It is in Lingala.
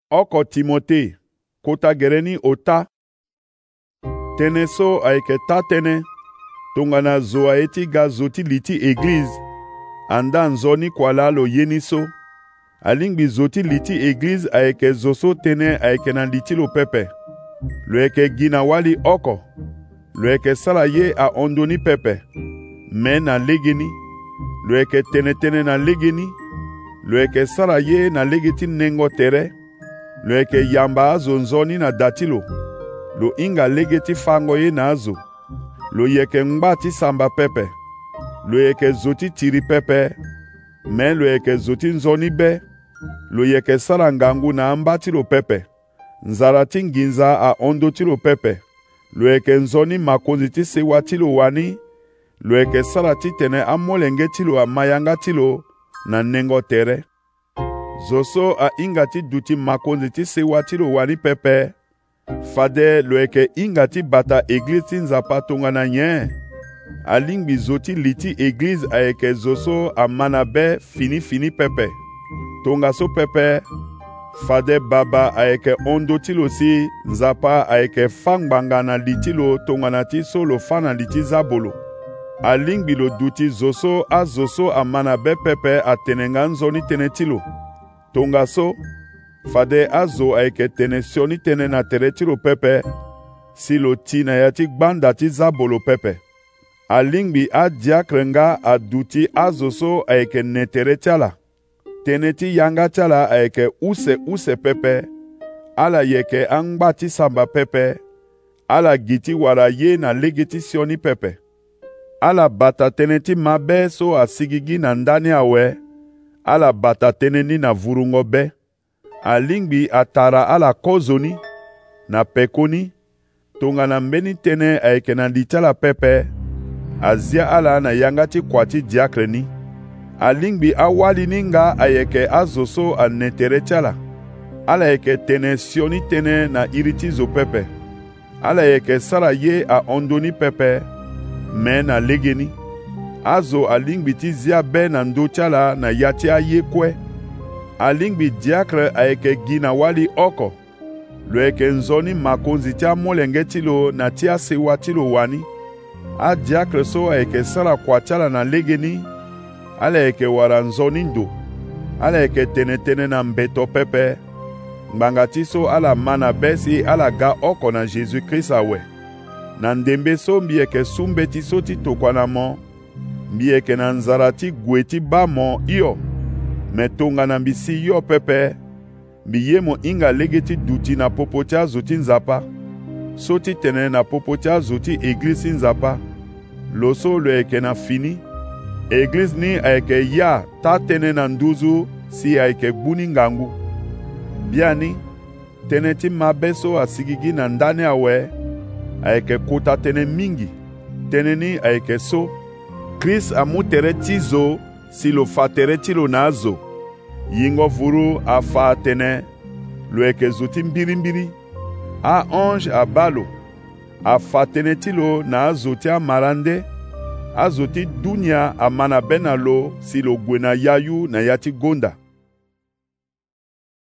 Oko Timote, kota gereni ota. Tene so ayeke ta tene, tongana zo aeti ga zo ti li ti église, anda nzoni kuala lo yeni so. Alingbi zo ti li ti église ayeke zo so tene ayeke na li ti lo pepe. Lo yeke gi na wali oko, lo yeke sara ye ahondoni pepe, me na legeni, lo yeke tene na legeni, lo yeke sara ye na lege ti nengo tere, lo yeke yamba azo nzoni na dati lo hinga lege ti fango ye na azo, lo yeke ngba ti samba pepe, lo yeke zo ti tiri pepe, me lo yeke zo ti nzoni be, lo yeke sara ngangu na amba ti lo pepe, nzara ti nginza ahondo ti lo pepe, lo yeke nzoni makonzi ti sewa ti lo wani, lo yeke sara ti tene amolenge ti lo amayanga ti lo na nengo tere. Zo so ahinga ti duti makonzi ti sewa ti lo wani pepe, fade lo yeke hinga ti bata église ti nzapa tongana nye. Alingbi zo ti li ti église ayeke zo so amana be fini pepe. Tonga so pepe, fade baba ayeke hondo ti lo si nzapa ayeke fa ngbanga na li ti lo tongana ti so lo fa na li ti zabolo. Alingbi lo duti zo so azo so amana be pepe atene nga nzoni tene ti lo. Tonga so, fade azo ayeke tene sioni tene na tere ti lo pepe, si lo ti na ya ti gbanda ti zabolo pepe. Alingbi adiakre nga aduti azo so ayeke ne tere ti ala. Tene ti yanga ti ala ayeke use pepe, ala yeke angba ti samba pepe, ala gi ti wara ye na lege ti sioni pepe. Ala bata tene ti mabe so asigi gi na ndani awe, ala bata tene ni na vurungo be. Alingbi atara ala kozoni, na pekoni, tongana mbeni tene ayeke na li ti ala pepe, azia ala na yanga ti kua ti diakre ni. Alingbi awali ni nga ayeke azo so ane tere ti ala. Ala yeke tene sioni tene na iri ti zo pepe. Ala yeke sara ye ahondoni pepe, me na legeni. Azo alingbi ti zia be na ndö ti ala na ya ti aye kue. Alingbi diakre ayeke gi na wali oko, lo yeke nzoni makonzi ti amolenge ti lo na ti asewa ti lo wani. Adiakre so ayeke sara kua ti ala na legeni, ala yeke wara nzoni ndo, ala yeke tene na mbeto pepe, ngbanga ti so ala ma na be si ala ga oko na Jésus-Christ awe. Na ndembe so mbi yeke sumbe ti so ti tokua na mo, mbi yeke na nzara ti gue ti ba mo hio, me tongana mbi si hio pepe, mbi ye mo hinga lege ti duti na popo ti azo ti nzapa, so ti tene na popo ti azo ti église ti nzapa. Lo so lo yeke na fini, église ni ayeke ya ta tënë na nduzu si ayeke gbuni ngangu. Bia ni, tënë ti mabe so asigi gi na ndani awe, ayeke kota tënë mingi, tënë ni ayeke so. Krist amu tere ti zo si lo fa tere ti lo na azo. Yingo vuru afa atene, lo yeke zo ti mbirimbiri. Ange aba lo, afa tënë ti lo na azo ti amara nde. Azo ti dunia amana be na lo si lo gue na yayu na ya ti gonda.